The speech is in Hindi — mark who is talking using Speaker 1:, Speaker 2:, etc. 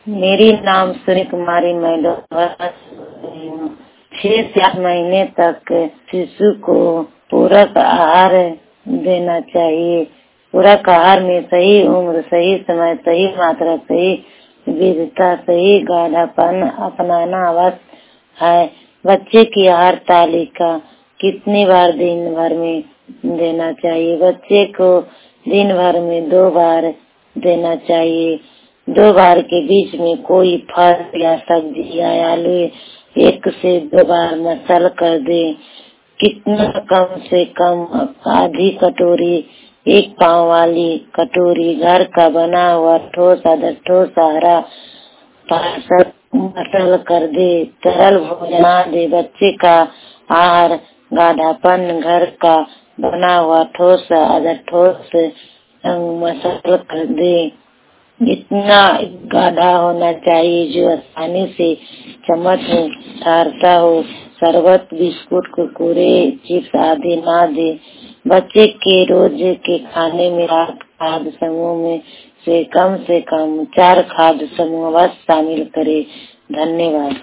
Speaker 1: मेरी नाम सूर्य कुमारी, मैं लोहार से हूँ। 6 से 8 महीने तक शिशु को पूरक आहार देना चाहिए। पूरक आहार में सही उम्र, सही समय, सही मात्रा, सही विविधता, सही गाढ़ापन अपनाना आवश्यक है। बच्चे की आहार तालिका कितनी बार दिन भर में देना चाहिए? बच्चे को दिन भर में 2 बार देना चाहिए। 2 बार के बीच में कोई फल या सब्जी या आलू 1 से 2 बार मसल कर दे। कितना? कम से कम आधी कटोरी, 1 पाव वाली कटोरी घर का बना हुआ ठोस आधा ठोस हरा मसल कर दे। तरल भोजन ना दे। बच्चे का आहार गाढ़ापन घर का बना हुआ ठोस आधा ठोस मसल कर दे। इतना गाढ़ा होना चाहिए जो आसानी से चम्मच में ठहरता हो। शरबत, बिस्कुट, कुरकुरे, चिप्स आदि ना दे। बच्चे के रोज के खाने में 8 खाद्य समूह में से कम 4 खाद्य समूह अवश्य शामिल करें। धन्यवाद।